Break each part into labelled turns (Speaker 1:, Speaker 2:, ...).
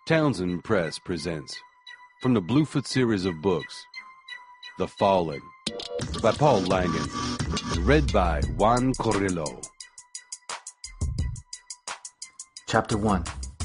Speaker 1: Townsend Press presents, from the Bluefoot series of books, The Fallen, by Paul Langen, read by Juan Corrillo.
Speaker 2: Chapter 1.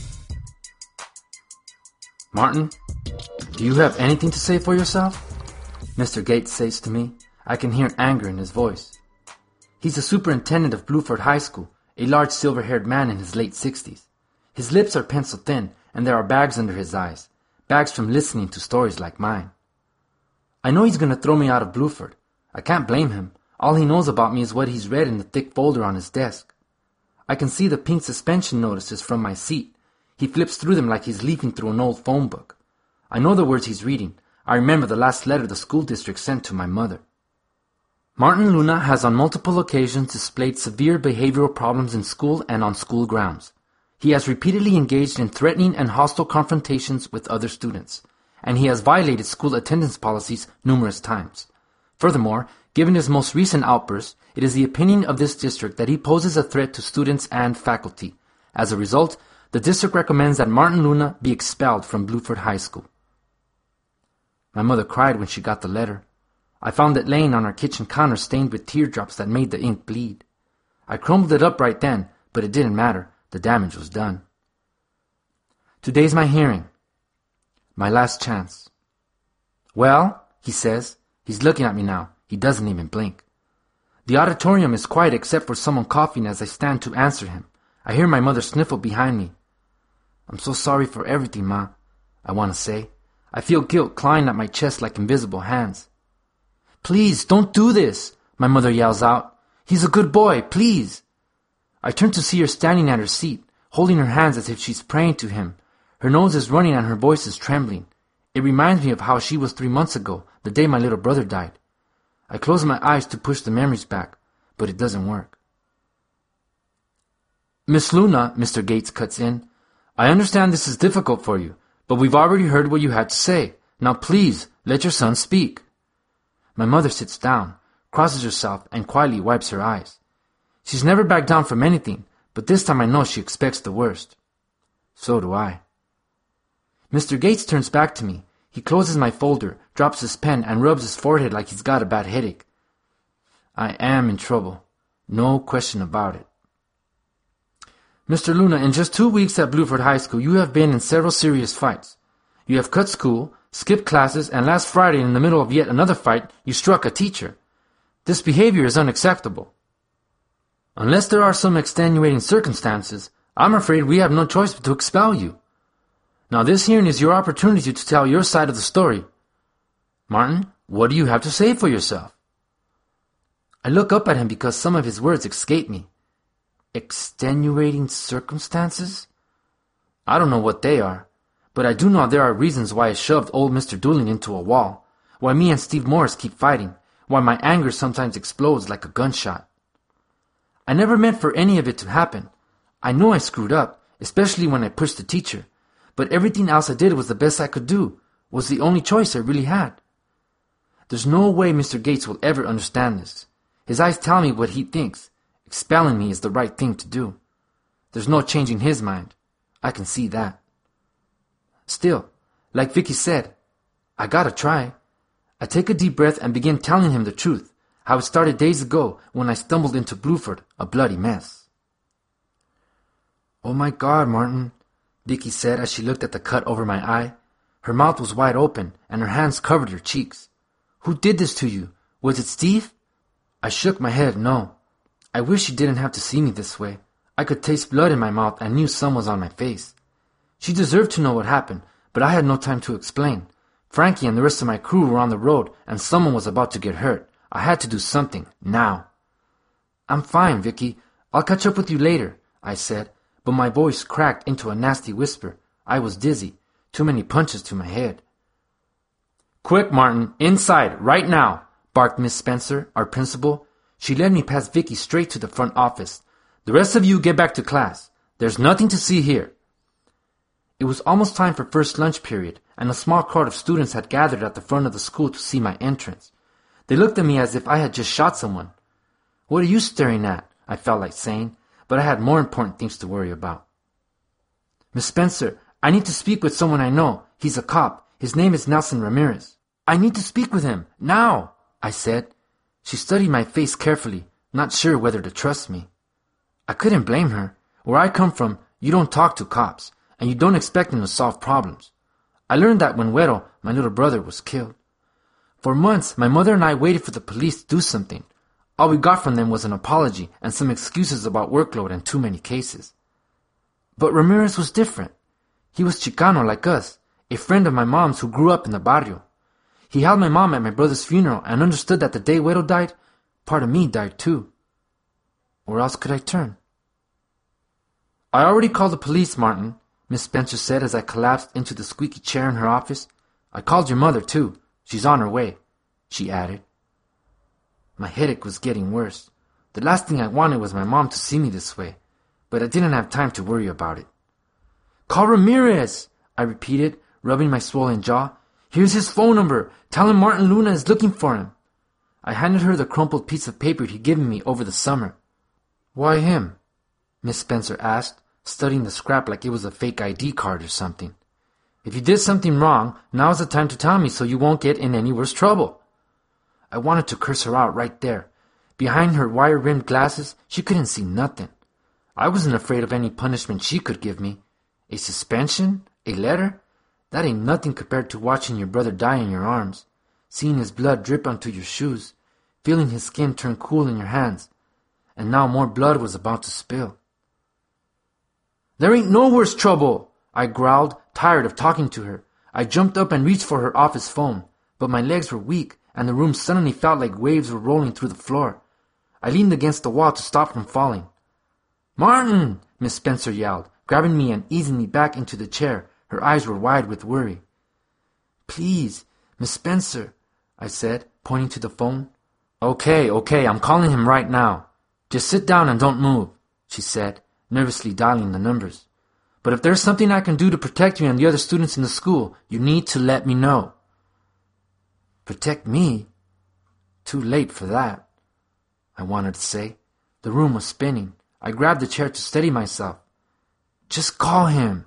Speaker 2: Martin, do you have anything to say for yourself? Mr. Gates says to me. I can hear anger in his voice. He's the superintendent of Blueford High School, a large silver-haired man in his late 60s. His lips are pencil-thin, and there are bags under his eyes, bags from listening to stories like mine. I know he's going to throw me out of Blueford. I can't blame him. All he knows about me is what he's read in the thick folder on his desk. I can see the pink suspension notices from my seat. He flips through them like he's leafing through an old phone book. I know the words he's reading. I remember the last letter the school district sent to my mother. Martin Luna has on multiple occasions displayed severe behavioral problems in school and on school grounds. He has repeatedly engaged in threatening and hostile confrontations with other students, and he has violated school attendance policies numerous times. Furthermore, given his most recent outburst, it is the opinion of this district that he poses a threat to students and faculty. As a result, the district recommends that Martin Luna be expelled from Blueford High School. My mother cried when she got the letter. I found it laying on our kitchen counter stained with teardrops that made the ink bleed. I crumbled it up right then, but it didn't matter. The damage was done. Today's my hearing. My last chance. Well, he says. He's looking at me now. He doesn't even blink. The auditorium is quiet except for someone coughing as I stand to answer him. I hear my mother sniffle behind me. I'm so sorry for everything, Ma, I want to say. I feel guilt clawing at my chest like invisible hands. Please, don't do this, my mother yells out. He's a good boy, please. I turn to see her standing at her seat, holding her hands as if she's praying to him. Her nose is running and her voice is trembling. It reminds me of how she was 3 months ago, the day my little brother died. I close my eyes to push the memories back, but it doesn't work. Miss Luna, Mr. Gates cuts in. I understand this is difficult for you, but we've already heard what you had to say. Now please, let your son speak. My mother sits down, crosses herself, and quietly wipes her eyes. She's never backed down from anything, but this time I know she expects the worst. So do I. Mr. Gates turns back to me. He closes my folder, drops his pen, and rubs his forehead like he's got a bad headache. I am in trouble. No question about it. Mr. Luna, in just 2 weeks at Blueford High School, you have been in several serious fights. You have cut school, skipped classes, and last Friday, in the middle of yet another fight, you struck a teacher. This behavior is unacceptable. Unless there are some extenuating circumstances, I'm afraid we have no choice but to expel you. Now this hearing is your opportunity to tell your side of the story. Martin, what do you have to say for yourself? I look up at him because some of his words escape me. Extenuating circumstances? I don't know what they are, but I do know there are reasons why I shoved old Mr. Dooling into a wall, why me and Steve Morris keep fighting, why my anger sometimes explodes like a gunshot. I never meant for any of it to happen. I know I screwed up, especially when I pushed the teacher, but everything else I did was the best I could do, was the only choice I really had. There's no way Mr. Gates will ever understand this. His eyes tell me what he thinks. Expelling me is the right thing to do. There's no changing his mind. I can see that. Still, like Vicky said, I gotta try. I take a deep breath and begin telling him the truth, how it started days ago when I stumbled into Blueford, a bloody mess. Oh my God, Martin, Vicky said as she looked at the cut over my eye. Her mouth was wide open and her hands covered her cheeks. Who did this to you? Was it Steve? I shook my head no. I wish she didn't have to see me this way. I could taste blood in my mouth and knew some was on my face. She deserved to know what happened, but I had no time to explain. Frankie and the rest of my crew were on the road and someone was about to get hurt. I had to do something, now. I'm fine, Vicky. I'll catch up with you later, I said, but my voice cracked into a nasty whisper. I was dizzy. Too many punches to my head. Quick, Martin, inside, right now, barked Miss Spencer, our principal. She led me past Vicky straight to the front office. The rest of you get back to class. There's nothing to see here. It was almost time for first lunch period, and a small crowd of students had gathered at the front of the school to see my entrance. They looked at me as if I had just shot someone. What are you staring at? I felt like saying, but I had more important things to worry about. Miss Spencer, I need to speak with someone I know. He's a cop. His name is Nelson Ramirez. I need to speak with him, now, I said. She studied my face carefully, not sure whether to trust me. I couldn't blame her. Where I come from, you don't talk to cops, and you don't expect them to solve problems. I learned that when Güero, my little brother, was killed. For months, my mother and I waited for the police to do something. All we got from them was an apology and some excuses about workload and too many cases. But Ramirez was different. He was Chicano like us, a friend of my mom's who grew up in the barrio. He held my mom at my brother's funeral and understood that the day Güero died, part of me died too. Where else could I turn? I already called the police, Martin, Miss Spencer said as I collapsed into the squeaky chair in her office. I called your mother too. She's on her way, she added. My headache was getting worse. The last thing I wanted was my mom to see me this way, but I didn't have time to worry about it. Call Ramirez, I repeated, rubbing my swollen jaw. Here's his phone number. Tell him Martin Luna is looking for him. I handed her the crumpled piece of paper he'd given me over the summer. Why him? Miss Spencer asked, studying the scrap like it was a fake ID card or something. If you did something wrong, now's the time to tell me so you won't get in any worse trouble. I wanted to curse her out right there. Behind her wire-rimmed glasses, she couldn't see nothing. I wasn't afraid of any punishment she could give me. A suspension? A letter? That ain't nothing compared to watching your brother die in your arms, seeing his blood drip onto your shoes, feeling his skin turn cool in your hands, and now more blood was about to spill. There ain't no worse trouble, I growled, tired of talking to her. I jumped up and reached for her office phone, but my legs were weak, and the room suddenly felt like waves were rolling through the floor. I leaned against the wall to stop from falling. Martin! Miss Spencer yelled, grabbing me and easing me back into the chair. Her eyes were wide with worry. Please, Miss Spencer, I said, pointing to the phone. Okay, I'm calling him right now. Just sit down and don't move, she said, nervously dialing the numbers. But if there's something I can do to protect you and the other students in the school, you need to let me know. Protect me? Too late for that, I wanted to say. The room was spinning. I grabbed the chair to steady myself. Just call him.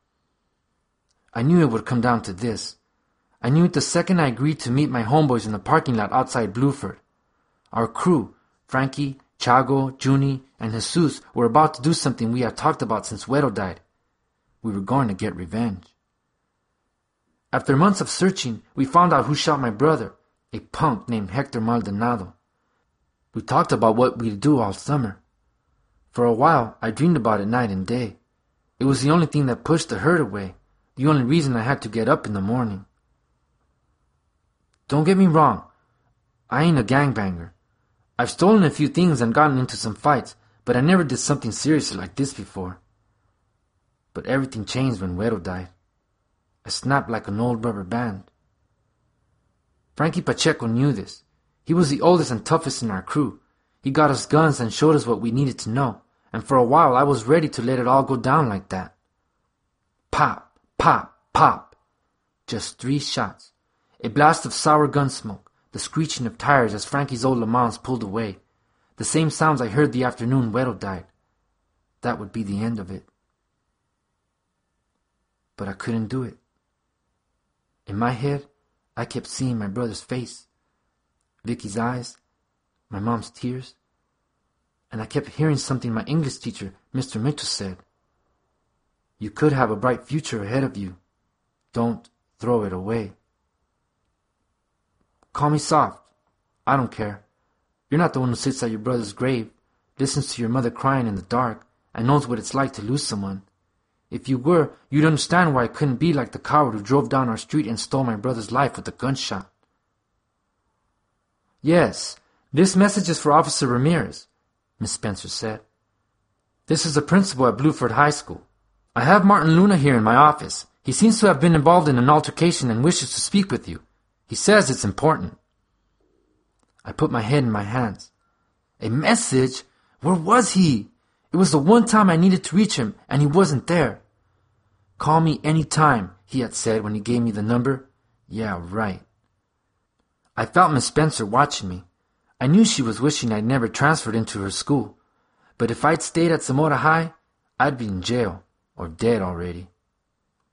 Speaker 2: I knew it would come down to this. I knew it the second I agreed to meet my homeboys in the parking lot outside Bluford. Our crew, Frankie, Chago, Junie, and Jesus, were about to do something we had talked about since Güero died. We were going to get revenge. After months of searching, we found out who shot my brother, a punk named Hector Maldonado. We talked about what we'd do all summer. For a while, I dreamed about it night and day. It was the only thing that pushed the hurt away, the only reason I had to get up in the morning. Don't get me wrong, I ain't a gangbanger. I've stolen a few things and gotten into some fights, but I never did something serious like this before. But everything changed when Güero died. I snapped like an old rubber band. Frankie Pacheco knew this. He was the oldest and toughest in our crew. He got us guns and showed us what we needed to know, and for a while I was ready to let it all go down like that. Pop, pop, pop. Just 3 shots. A blast of sour gun smoke, the screeching of tires as Frankie's old Le Mans pulled away. The same sounds I heard the afternoon Güero died. That would be the end of it. But I couldn't do it. In my head, I kept seeing my brother's face, Vicky's eyes, my mom's tears, and I kept hearing something my English teacher, Mr. Mitchell, said. You could have a bright future ahead of you. Don't throw it away. Call me soft. I don't care. You're not the one who sits at your brother's grave, listens to your mother crying in the dark, and knows what it's like to lose someone. If you were, you'd understand why I couldn't be like the coward who drove down our street and stole my brother's life with a gunshot. Yes, this message is for Officer Ramirez, Miss Spencer said. This is the principal at Bluford High School. I have Martin Luna here in my office. He seems to have been involved in an altercation and wishes to speak with you. He says it's important. I put my head in my hands. A message? Where was he? It was the one time I needed to reach him, and he wasn't there. Call me any time, he had said when he gave me the number. Yeah, right. I felt Miss Spencer watching me. I knew she was wishing I'd never transferred into her school. But if I'd stayed at Zamora High, I'd be in jail, or dead already.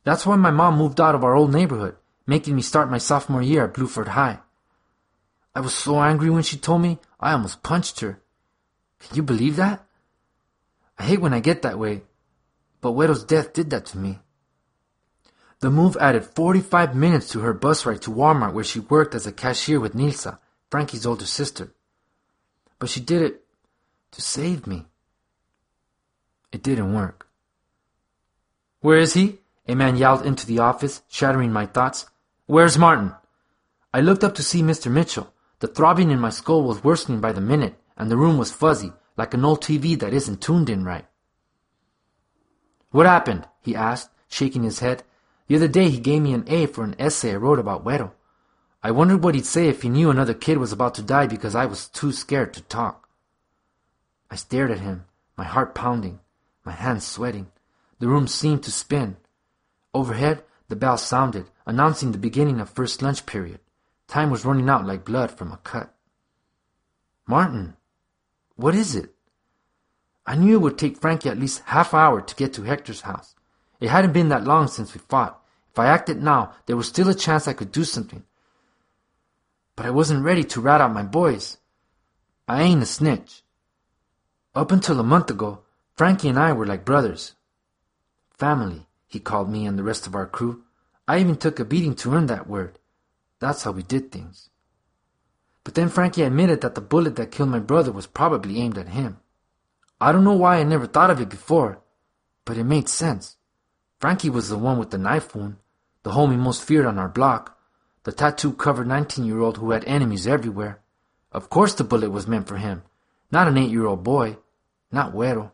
Speaker 2: That's why my mom moved out of our old neighborhood, making me start my sophomore year at Blueford High. I was so angry when she told me, I almost punched her. Can you believe that? I hate when I get that way, but Güero's death did that to me. The move added 45 minutes to her bus ride to Walmart, where she worked as a cashier with Nilsa, Frankie's older sister. But she did it to save me. It didn't work. Where is he? A man yelled into the office, shattering my thoughts. Where's Martin? I looked up to see Mr. Mitchell. The throbbing in my skull was worsening by the minute, and the room was fuzzy, like an old TV that isn't tuned in right. What happened? He asked, shaking his head. The other day he gave me an A for an essay I wrote about Güero. I wondered what he'd say if he knew another kid was about to die because I was too scared to talk. I stared at him, my heart pounding, my hands sweating. The room seemed to spin. Overhead, the bell sounded, announcing the beginning of first lunch period. Time was running out like blood from a cut. Martin, what is it? I knew it would take Frankie at least half an hour to get to Hector's house. It hadn't been that long since we fought. If I acted now, there was still a chance I could do something. But I wasn't ready to rat out my boys. I ain't a snitch. Up until a month ago, Frankie and I were like brothers. Family, he called me and the rest of our crew. I even took a beating to earn that word. That's how we did things. But then Frankie admitted that the bullet that killed my brother was probably aimed at him. I don't know why I never thought of it before, but it made sense. Frankie was the one with the knife wound, the homie most feared on our block, the tattoo-covered 19-year-old who had enemies everywhere. Of course the bullet was meant for him, not an 8-year-old boy, not Güero.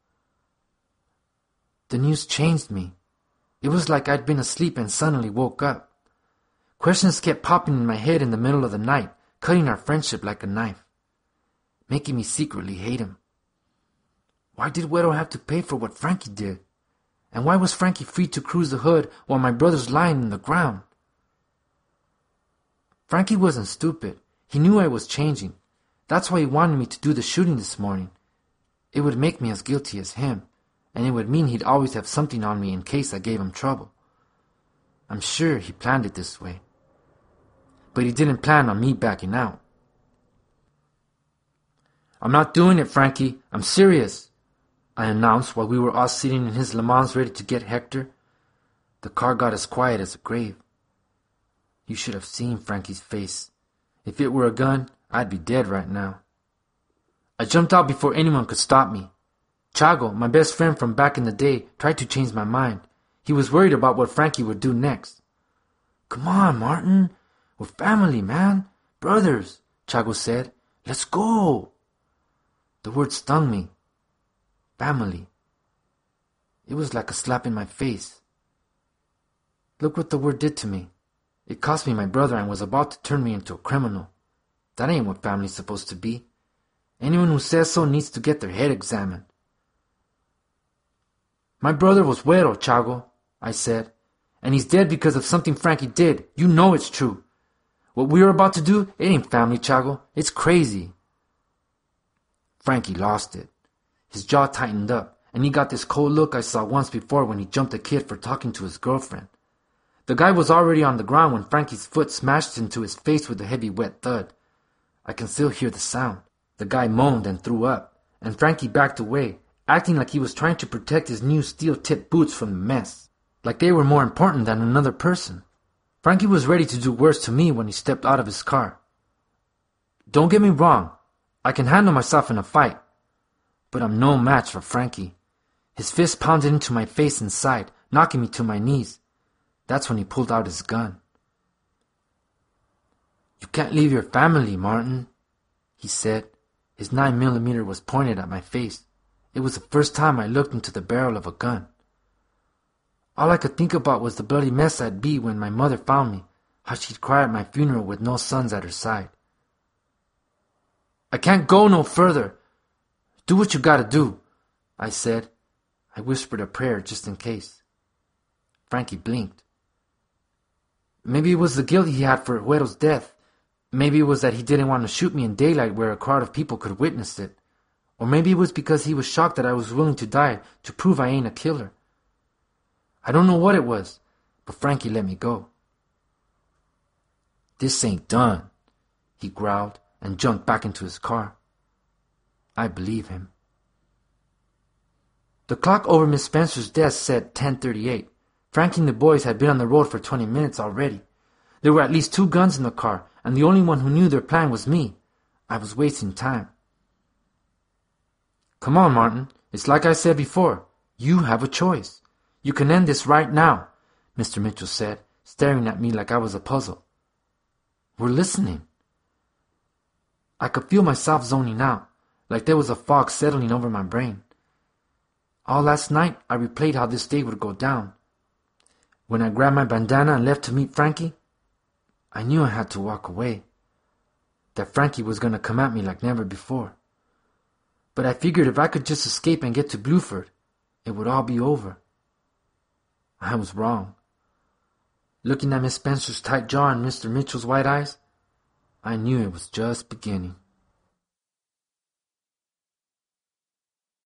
Speaker 2: The news changed me. It was like I'd been asleep and suddenly woke up. Questions kept popping in my head in the middle of the night, cutting our friendship like a knife, making me secretly hate him. Why did Güero have to pay for what Frankie did? And why was Frankie free to cruise the hood while my brother's lying in the ground? Frankie wasn't stupid. He knew I was changing. That's why he wanted me to do the shooting this morning. It would make me as guilty as him, and it would mean he'd always have something on me in case I gave him trouble. I'm sure he planned it this way. But he didn't plan on me backing out. I'm not doing it, Frankie. I'm serious, I announced while we were all sitting in his Le Mans ready to get Hector. The car got as quiet as a grave. You should have seen Frankie's face. If it were a gun, I'd be dead right now. I jumped out before anyone could stop me. Chago, my best friend from back in the day, tried to change my mind. He was worried about what Frankie would do next. Come on, Martin. We're family, man. Brothers, Chago said. Let's go. The word stung me. Family. It was like a slap in my face. Look what the word did to me. It cost me my brother and was about to turn me into a criminal. That ain't what family's supposed to be. Anyone who says so needs to get their head examined. My brother was Güero, Chago, I said. And he's dead because of something Frankie did. You know it's true. What we were about to do, it ain't family, Chago. It's crazy. Frankie lost it. His jaw tightened up, and he got this cold look I saw once before when he jumped a kid for talking to his girlfriend. The guy was already on the ground when Frankie's foot smashed into his face with a heavy wet thud. I can still hear the sound. The guy moaned and threw up, and Frankie backed away, acting like he was trying to protect his new steel-tipped boots from the mess, like they were more important than another person. Frankie was ready to do worse to me when he stepped out of his car. Don't get me wrong, I can handle myself in a fight, but I'm no match for Frankie. His fist pounded into my face and side, knocking me to my knees. That's when he pulled out his gun. You can't leave your family, Martin, he said. His 9mm was pointed at my face. It was the first time I looked into the barrel of a gun. All I could think about was the bloody mess I'd be when my mother found me, how she'd cry at my funeral with no sons at her side. I can't go no further. Do what you gotta do, I said. I whispered a prayer just in case. Frankie blinked. Maybe it was the guilt he had for Güero's death. Maybe it was that he didn't want to shoot me in daylight where a crowd of people could witness it. Or maybe it was because he was shocked that I was willing to die to prove I ain't a killer. I don't know what it was, but Frankie let me go. "This ain't done," he growled and jumped back into his car. I believe him. The clock over Miss Spencer's desk said 10:38. Frankie and the boys had been on the road for 20 minutes already. There were at least 2 guns in the car, and the only one who knew their plan was me. I was wasting time. "Come on, Martin. It's like I said before. You have a choice. You can end this right now," Mr. Mitchell said, staring at me like I was a puzzle. "We're listening." I could feel myself zoning out, like there was a fog settling over my brain. All last night, I replayed how this day would go down. When I grabbed my bandana and left to meet Frankie, I knew I had to walk away. That Frankie was going to come at me like never before. But I figured if I could just escape and get to Bluford, it would all be over. I was wrong. Looking at Miss Spencer's tight jaw and Mr. Mitchell's white eyes, I knew it was just beginning.